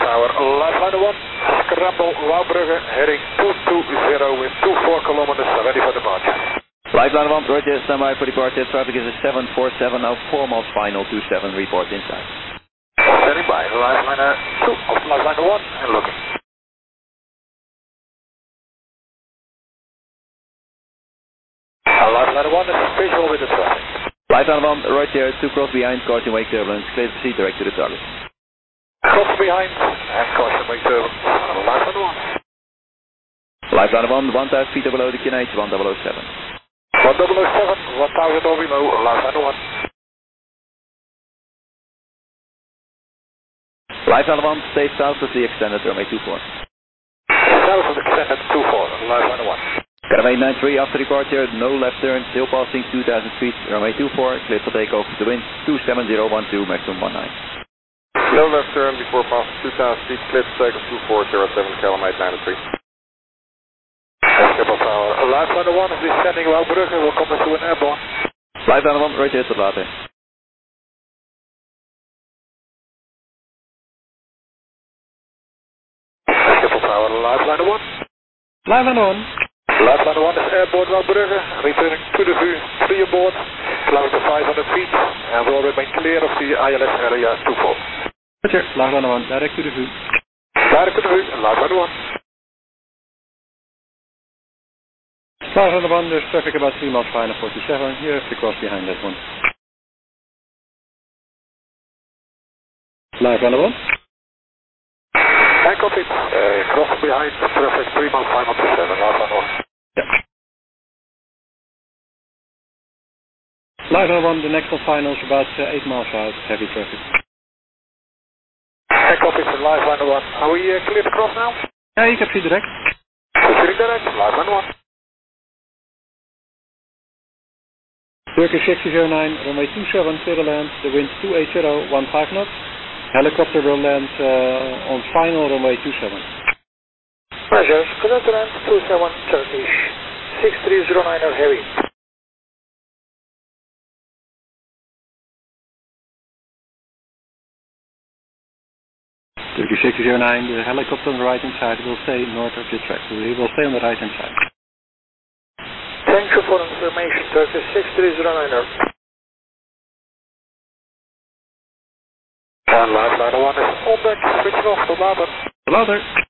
Tower, Lifeline 1, Scramble, Wouwbrugge, heading 220 with 24 kilometers, ready for departure. Lifeline 1, Roger, stand by for departure. Traffic is a 747, now 4 miles final, 27, report inside. Standing by, Lifeline 2 of Lifeline 1 and looking. Lifeline 1 is visual with the traffic. Lifeline 1, Roger, 2 cross behind, caution wake turbulence, clear to proceed direct to the target. Cross behind and caution wake turbulence, Lifeline 1. Lifeline 1, 1,000 feet below the QNH, 1007. 1007, 1000 or below, Lifeline 1. Lifeline 1, stay south of the extended runway 24. South of the extended 24, Lifeline 1. Runway 93 after departure, no left turn, still passing 2,000 feet, runway 24, clear for takeoff, the wind 27012, maximum 19. No left turn before passing 2,000 feet, clear to takeoff 2407, kilometer 93. Schiphol Tower, Lifeline 1 is descending Wouwbrugge, will come into an airborne. Lifeline 1, Roger, tot later. Schiphol Tower, Lifeline 1. Lifeline 1. Lifeline 1 is airborne Wouwbrugge, returning to the VU, 3 aboard, flying to 500 feet, and will remain clear of the ILS area 24. Roger, Lifeline 1, direct to the VU. Direct to the VU, Lifeline 1. Lifeline 1, there's traffic about 3 miles final 47, you have to cross behind that one. Lifeline 1. I copy, cross behind, traffic 3 miles final 27, Lifeline 1. Yeah. Lifeline 1, the next one final is about 8 miles out, heavy traffic. I copy for Lifeline 1. Are we clear to cross now? Yeah, you can see direct. Proceeding direct, Lifeline 1. Turkish 6009, runway 27, clear to land, the wind 280, 15 knots. Helicopter will land on final runway 27. Roger, clear to land 27 Turkish, 6309 heavy. Turkish 6009, the helicopter on the right hand side will stay north of the track. We will stay on the right hand side. Thank you for information, Turkish 6309. And Lifeline 1 is on deck, switching off, tot later. Tot later.